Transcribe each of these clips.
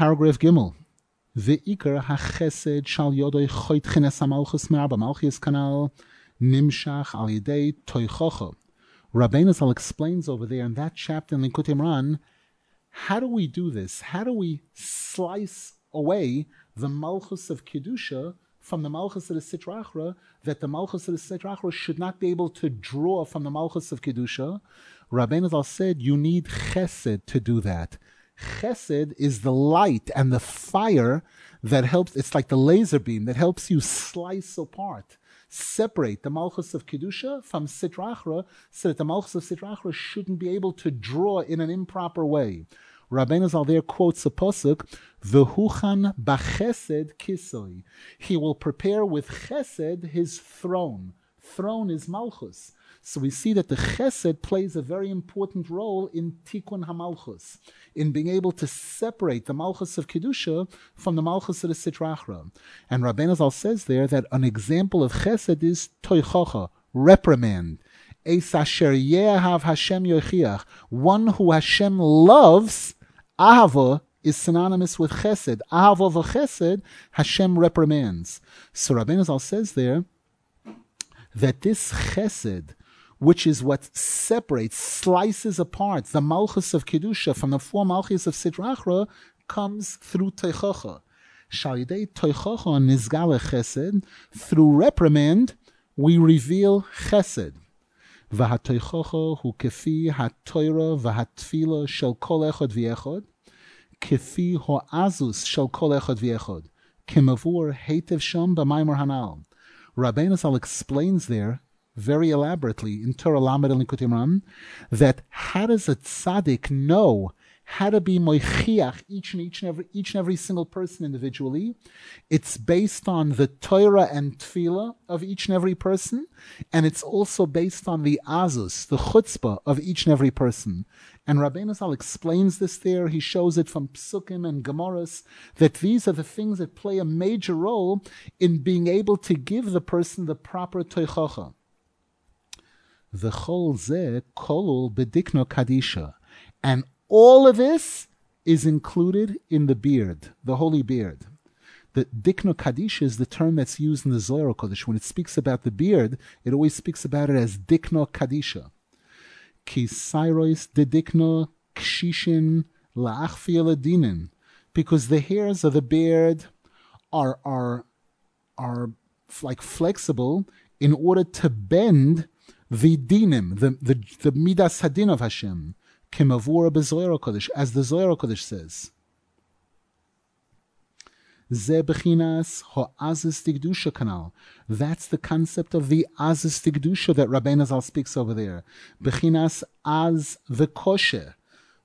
Paragraph Gimel. Ve'ikar hachesed shal yodoi choitchen es hamalchus me'arba malchus kanal nimshach al yedei toichocha. Rabbeinu Zal explains over there in that chapter in Likutei Moharan, how do we do this? How do we slice away the malchus of Kedusha from the malchus of the Sitra Achra, that the malchus of the Sitra Achra should not be able to draw from the malchus of Kedusha? Rabbeinu Zal said, you need chesed to do that. Chesed is the light and the fire that helps, it's like the laser beam that helps you slice apart, separate the malchus of Kedusha from Sitra Achra, so that the malchus of Sitra Achra shouldn't be able to draw in an improper way. Rabbeinu Zal there quotes a pasuk, "V'huchan b'chesed kisoi." He will prepare with chesed his throne. Throne is malchus. So we see that the chesed plays a very important role in tikkun hamalchus, in being able to separate the malchus of Kedusha from the malchus of the Sitra Achra. And Rabbeinu Zal says there that an example of chesed is toichocha, reprimand. Eis asher yehav Hashem yochiach. One who Hashem loves, ahava is synonymous with chesed. Ahava v'chesed, Hashem reprimands. So Rabbeinu Zal says there that this chesed, which is what separates, slices apart the malchus of Kedusha from the four malchus of Sitra Achra, comes through Teichocha. Shalidei Teichocha nizgale chesed, through reprimand, we reveal chesed. V'hateichocha hu kefi ha'toira v'hatfila shel kol echad v'echad, kefi ho'azus shel kol echad v'echad, kemavur heitev sham b'maimor hanal. Rabbeinu Zal explains there very elaborately in Torah Lamed and Likutei Moharan that how does a tzaddik know how to be moichiach each and every single person individually? It's based on the Torah and Tefillah of each and every person, and it's also based on the azus, the chutzpah of each and every person. And Rabbeinu Zal explains this there. He shows it from Psukim and Gemaras, that these are the things that play a major role in being able to give the person the proper toichocha. V'chol zeh kolul bedikno kadisha. And all of this is included in the beard, the holy beard. The dikno kadisha is the term that's used in the Zohar Kodesh. When it speaks about the beard, it always speaks about it as dikno kadisha. Ki sairois de dikno kshishin la'achfia ledinin. Because the hairs of the beard are like flexible in order to bend the dinim, the midas hadin of Hashem, kemavura bezohar kodesh, as the Zohar Kodesh says. Ze bechinas ho'azis tigdusha kanal. That's the concept of the azis tigdusha that Rabbeinu Zal speaks over there. Bechinas az v'koshe.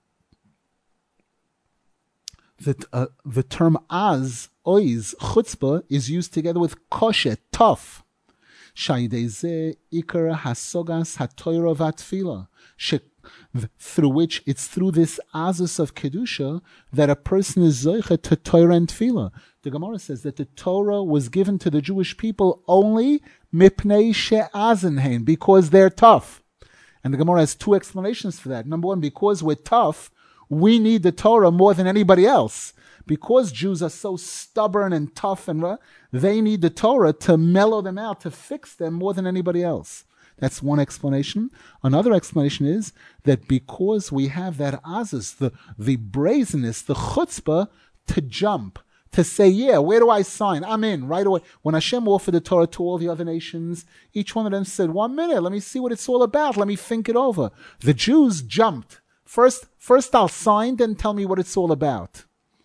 The term az, oiz, chutzpah, is used together with koshe, tough. Shaydeze ikar hasogas hatoira vatfila, through which it's through this azus of kedusha that a person is zoicha to Torah and tefillah. The Gemara says that the Torah was given to the Jewish people only mipnei she'azenhein, because they're tough. And the Gemara has two explanations for that. Number one, because we're tough, we need the Torah more than anybody else. Because Jews are so stubborn and tough, and they need the Torah to mellow them out, to fix them more than anybody else. That's one explanation. Another explanation is that because we have that azus, the brazenness, the chutzpah, to jump, to say, yeah, where do I sign? I'm in right away. When Hashem offered the Torah to all the other nations, each one of them said, 1 minute, let me see what it's all about. Let me think it over. The Jews jumped. First I'll sign, then tell me what it's all about.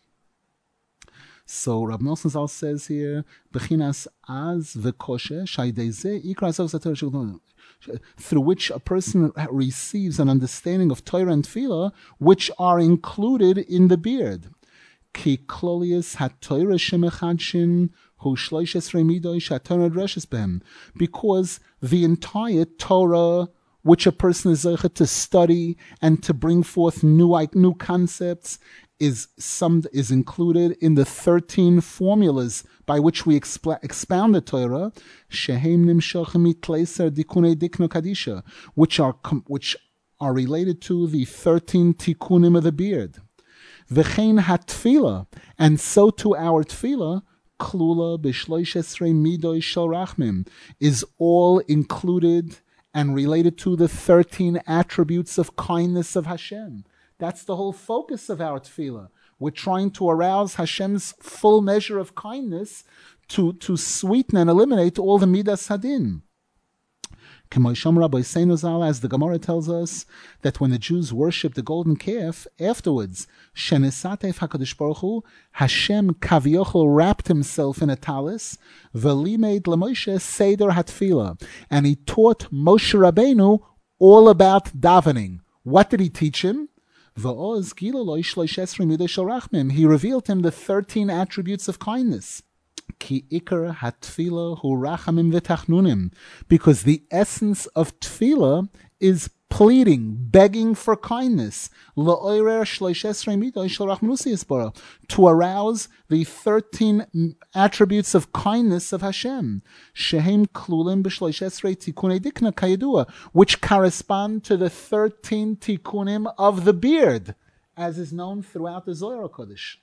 So Rab Nosson Zal says here, Bechinas az v'koshe shaydeze ikra, through which a person receives an understanding of Torah and Tefillah, which are included in the beard. Ki klolius ha-Torah shemechadshin hu shloishes remidoi sha-Torah dreshes behem. Because the entire Torah, which a person is zeicha to study and to bring forth new concepts, is included in the 13 formulas by which we expound the Torah, shehem nimshochem mitleiser dikunei dikno kadisha, which are related to the 13 tikkunim of the beard. V'chein hatfila, and so to our tefillah, klula b'shloish esrei midoi shel rachmim, is all included and related to the 13 attributes of kindness of Hashem. That's the whole focus of our tefillah. We're trying to arouse Hashem's full measure of kindness to sweeten and eliminate all the midas hadin. As the Gemara tells us that when the Jews worshipped the golden calf, afterwards, Hashem Kaviochel wrapped himself in a talis, v'limeid l'Moshe seder hatfila, and he taught Moshe Rabbeinu all about davening. What did he teach him? He revealed him the 13 attributes of kindness. Ki ikar hatfila hu rachamim v'tachnunim, because the essence of tefillah is pleading, begging for kindness, to arouse the 13 attributes of kindness of Hashem, which correspond to the 13 tikkunim of the beard, as is known throughout the Zohar HaKodesh.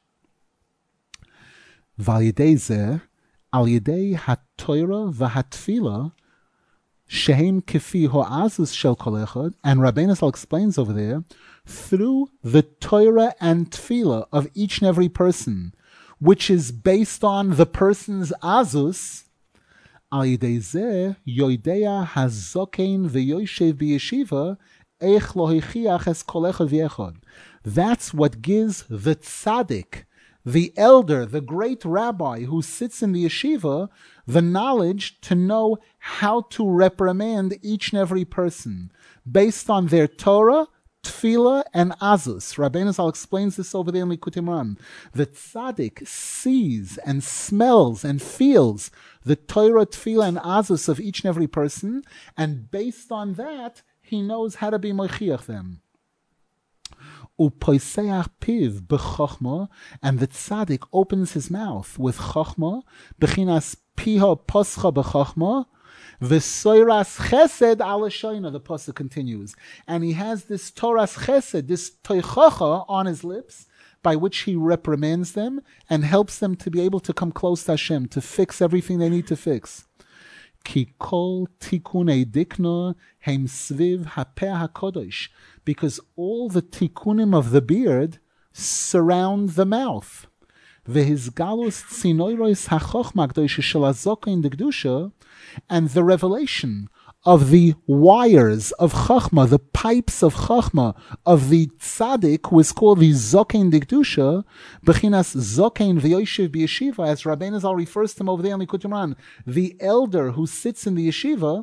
V'al-yedei zeh, al-yedei ha-Torah v'ha-tefillah, shehem kefi ho'azus shel kol echad, and Rabbeinu Zal explains over there, through the Torah and tefillah of each and every person, which is based on the person's azus, al-yedei zeh, yoidea ha-zokein v'yoyshev b'yeshiva, eich lo hichiach es kol echad v'echad. That's what gives the tzaddik, the elder, the great rabbi who sits in the yeshiva, the knowledge to know how to reprimand each and every person based on their Torah, tefillah, and azus. Rabbeinu Zal explains this over there in Likutei Moharan. The tzaddik sees and smells and feels the Torah, tefillah, and azus of each and every person, and based on that, he knows how to be mochiach them. Upoiseach piv b'chochma, and the tzaddik opens his mouth with chochma, b'chinas piha poscha b'chochma, v'soiras chesed al hashoina, the pasuk continues. And he has this Toras chesed, this toichocha on his lips, by which he reprimands them and helps them to be able to come close to Hashem, to fix everything they need to fix. Ki kol tikunei dikna heim sviv hapeh hakodesh, because all the tikkunim of the beard surround the mouth. V'hizgalus tzinoiros hachochma gdoisha shel hazokein dekdusha, and the revelation of the wires of chachma, the pipes of chachma of the tzaddik, who is called the zokein dekdusha, bechinas zokein v'yoshev b'yeshiva, as Rabbeinu Zal refers to him over there in Likutei Moharan, the elder who sits in the yeshiva.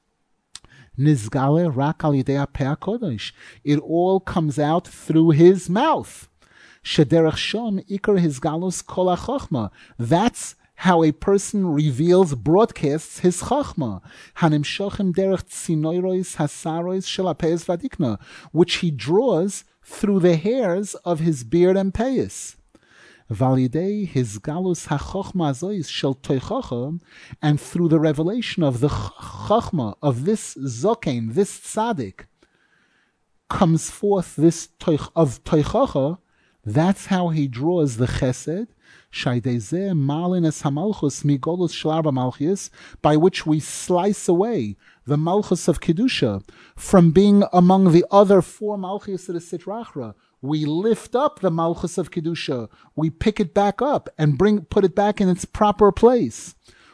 Nizgale rak al yedei hapeh hakodesh. It all comes out through his mouth. Shederech shom ikar hizgalus kol hachachma. That's how a person broadcasts his chachma. Hanimshochem derech tzinoiros hasaros shel hapeyes vadikna, which he draws through the hairs of his beard and payas. Validei his galus hachochma azois shel toichocha, and through the revelation of the chachma of this zokein, this tzaddik, comes forth this of toichocha. That's how he draws the chesed, shaydezeh malin es hamalchus migolus shel arba malchus, by which we slice away the malchus of kedusha from being among the other 4 malchus of the Sitra. We lift up the Malchus of Kedusha. We pick it back up and put it back in its proper place.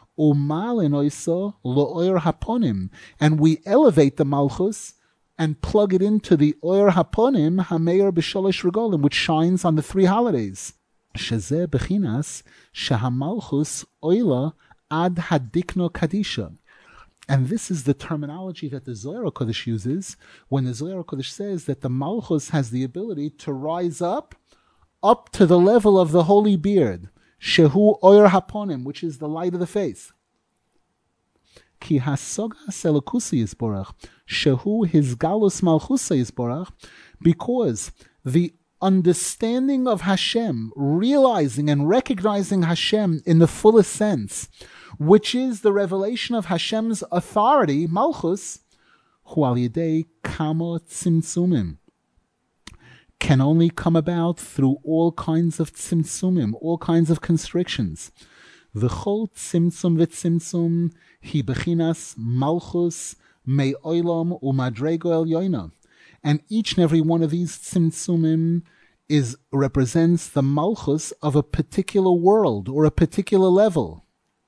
And we elevate the Malchus and plug it into the Oyer Haponim Hameir B'Sholosh Regolim, which shines on the 3 holidays. Shezeh Bechinas Shehamalchus Oila Ad Hadikno Kadisha. And this is the terminology that the Zohar HaKodesh uses when the Zohar HaKodesh says that the Malchus has the ability to rise up to the level of the holy beard, Shehu Oyer Haponim, which is the light of the face. Ki hasoga selokusi yisborach, Shehu hizgalus malchusa yisborach, because the understanding of Hashem, realizing and recognizing Hashem in the fullest sense, which is the revelation of Hashem's authority, Malchus, hu al yedei kamo tzimtzumim. can only come about through all kinds of tzimtzumim, all kinds of constrictions. V'chol tzimtzum v'tzimtzum hi bechinas malchus mei olam umadrego elyoina. And each and every one of these tzimtzumim represents the malchus of a particular world or a particular level.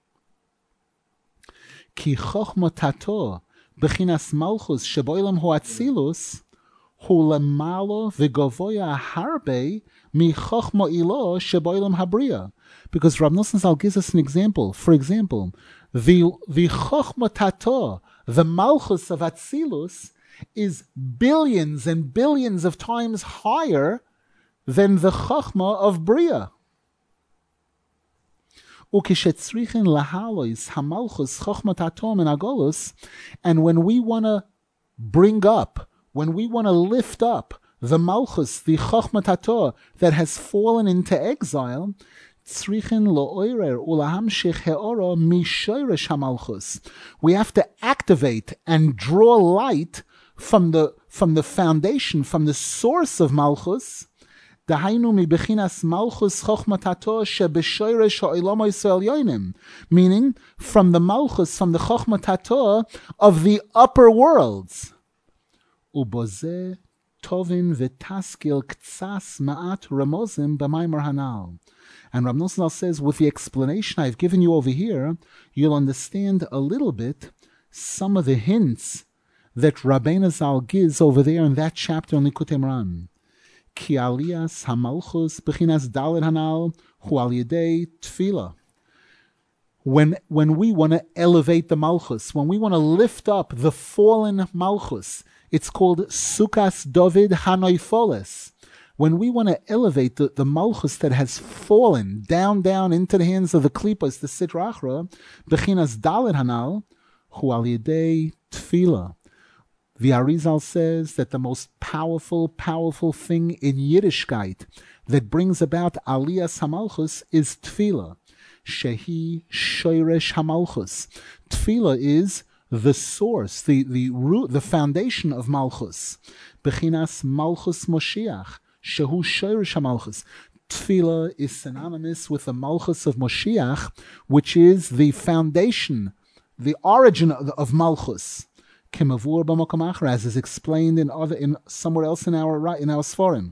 Ki chochma tato bechinas malchus sheboilam hoatzilus hu lemalo v'govoya harbe mi chochma ilo sheboilam habriya. Because Rav Nosson Zal gives us an example. For example, the chochma tato, the malchus of Atzilus, is billions and billions of times higher than the chochma of Bria. Ukishetzrichin lahalois hamalchus chochma tato min agolus, and when we want to bring up, when we want to lift up the malchus, the chochma tato that has fallen into exile, we have to activate and draw light from the foundation, from the source of malchus. Meaning, from the malchus, from the chochma tato of the upper worlds. Tovin v'taskil ktsas ma'at ramozim b'maimar hanal. And Rav Nosson says, with the explanation I've given you over here, you'll understand a little bit some of the hints that Rabbeinu Zal gives over there in that chapter on Likutei Moharan. Ki aliyas hamalchus b'chinas daled hanal hu al yedei tefillah. When we want to elevate the malchus, when we want to lift up the fallen malchus, it's called Sukas David Hanoifoles. When we want to elevate the malchus that has fallen down into the hands of the klipas, the Sitra Achra, Bechinas Daled Hanal, Hu Al Yedei Tefillah. The Arizal says that the most powerful thing in Yiddishkeit that brings about Aliyas HaMalchus is Tefillah. Shehi Shoresh HaMalchus. Tefillah is the source, the root, the foundation of Malchus. Bechinas Malchus Moshiach. Shehu Shoresh HaMalchus. Tefillah is synonymous with the Malchus of Moshiach, which is the foundation, the origin of Malchus. Kemavur b'makom achar, as is explained in somewhere else in our Sforim.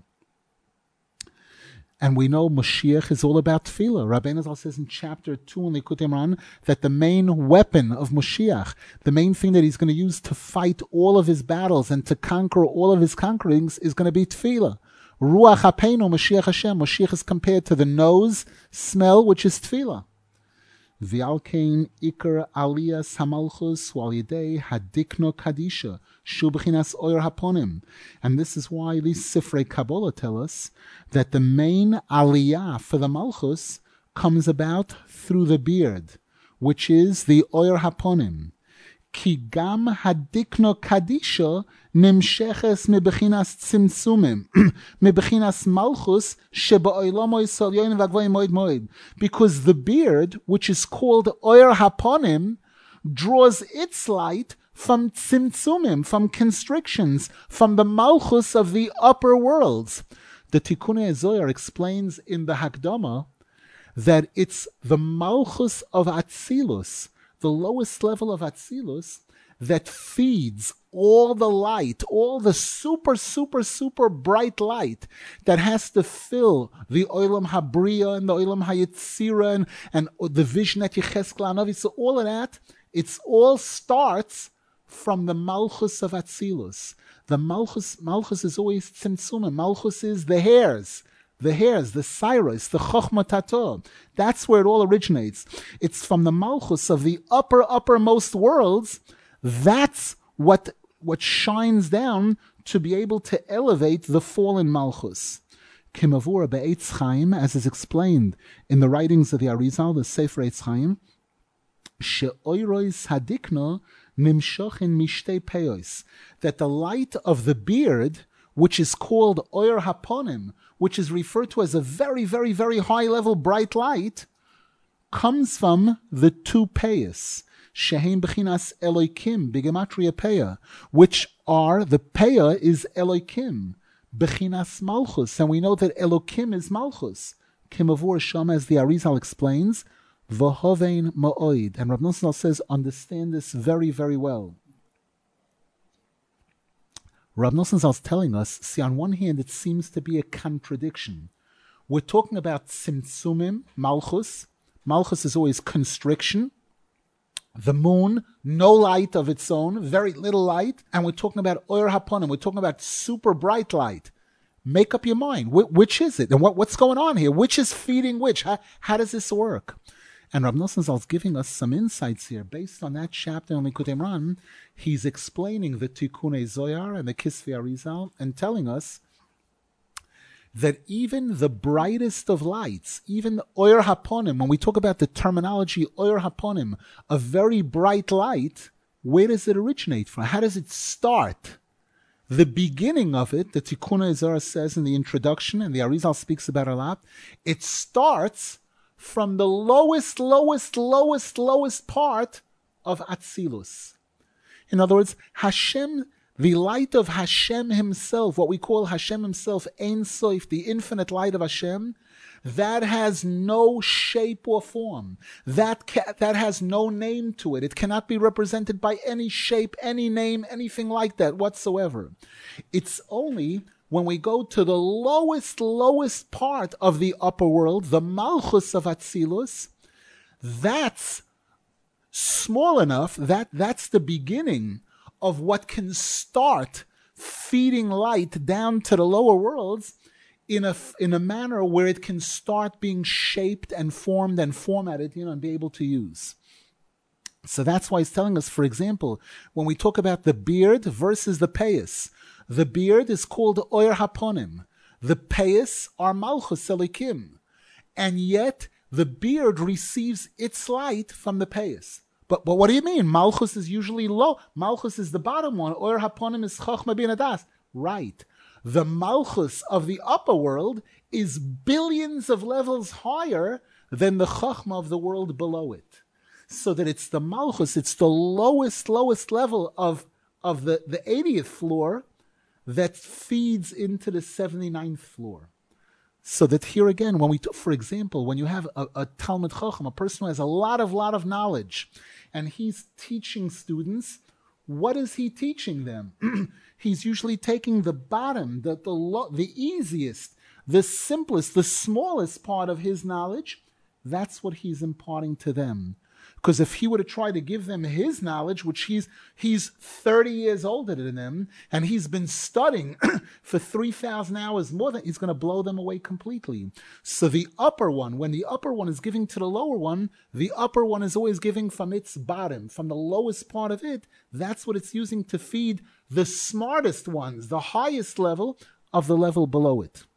And we know Moshiach is all about Tefillah. Rabbeinu Zal says in chapter 2 in Likutei Moharan that the main weapon of Moshiach, the main thing that he's going to use to fight all of his battles and to conquer all of his conquerings is going to be Tefillah. Ruach Hapeinu Mashiach Hashem. Mashiach is compared to the nose smell, which is Tefillah. V'alkein ikar aliyas hamalchus wal yidei hadikno kadisha shu b'chinas oyer haponim. And this is why these Sifrei Kabbalah tell us that the main aliyah for the malchus comes about through the beard, which is the oyer haponim. Ki gam hadikno kadisha nimsheches mebechinas tzimtzumim, mebechinas malchus sheba'olam yisrael yoyin v'agvoyim moed moed. Because the beard, which is called oyer haponim, draws its light from tzimtzumim, from constrictions, from the malchus of the upper worlds. The Tikkunei Zohar explains in the Hakdama that it's the malchus of Atzilus, the lowest level of Atzilus, that feeds all the light, all the super bright light that has to fill the Olam Habriya and the Olam Hayetzira and the vision that Yechezkel Hanavi. So all of that, it all starts from the Malchus of Atzilus. The Malchus is always Tzimtzumim. Malchus is the hairs, the Cyrus, the Chochma Tato. That's where it all originates. It's from the Malchus of the uppermost worlds. That's what shines down to be able to elevate the fallen Malchus. Kimavura be'etz Chaim, as is explained in the writings of the Arizal, the Sefer Eitz Chaim, she'oirois hadikno nimshochin mishtei peos, that the light of the beard, which is called oyer haponim, which is referred to as a very high level bright light, comes from the two peos. Shehem b'chinas Elokim, b'gematria peah, which are, the peah is Elokim. Bechinas Malchus, and we know that Elokim is Malchus. Kimavur Sham, as the Arizal explains, V'hovein Ma'oid. And Rav Nosson says, understand this very, very well. Rav Nosson is telling us, see, on one hand, it seems to be a contradiction. We're talking about Tzimtzumim, Malchus. Malchus is always constriction. The moon, no light of its own, very little light. And we're talking about Oyer Haponim. We're talking about super bright light. Make up your mind. Which is it? And what's going on here? Which is feeding which? How does this work? And Rav Nosson Zal is giving us some insights here. Based on that chapter in Likutei Moharan, he's explaining the Tikkunei Zohar and the Kisvei Arizal and telling us that even the brightest of lights, even Oyer Haponim, when we talk about the terminology Oyer Haponim, a very bright light, where does it originate from? How does it start? The beginning of it, the Tikkunei Zohar says in the introduction, and the Arizal speaks about it a lot, it starts from the lowest part of Atzilus. In other words, Hashem, the light of Hashem himself, what we call Hashem himself, Ein Sof, the infinite light of Hashem, that has no shape or form. That has no name to it. It cannot be represented by any shape, any name, anything like that whatsoever. It's only when we go to the lowest part of the upper world, the Malchus of Atzilus, that's small enough, that's the beginning of what can start feeding light down to the lower worlds in a manner where it can start being shaped and formed and formatted, and be able to use. So that's why he's telling us, for example, when we talk about the beard versus the payas, the beard is called Oyer Haponim. The payas are Malchus Elikim. And yet the beard receives its light from the payas. But what do you mean? Malchus is usually low. Malchus is the bottom one. Oyer Haponim is Chochma Bin Adas. Right. The Malchus of the upper world is billions of levels higher than the Chochma of the world below it. So that it's the Malchus, it's the lowest level of the 80th floor that feeds into the 79th floor. So that here again, for example, when you have a Talmid Chacham, a person who has a lot of knowledge, and he's teaching students, what is he teaching them? He's usually taking the bottom, the easiest, the simplest, the smallest part of his knowledge. That's what he's imparting to them. Because if he were to try to give them his knowledge, which he's 30 years older than them, and he's been studying for 3,000 hours more than, he's going to blow them away completely. So the upper one, when the upper one is giving to the lower one, the upper one is always giving from its bottom, from the lowest part of it. That's what it's using to feed the smartest ones, the highest level of the level below it.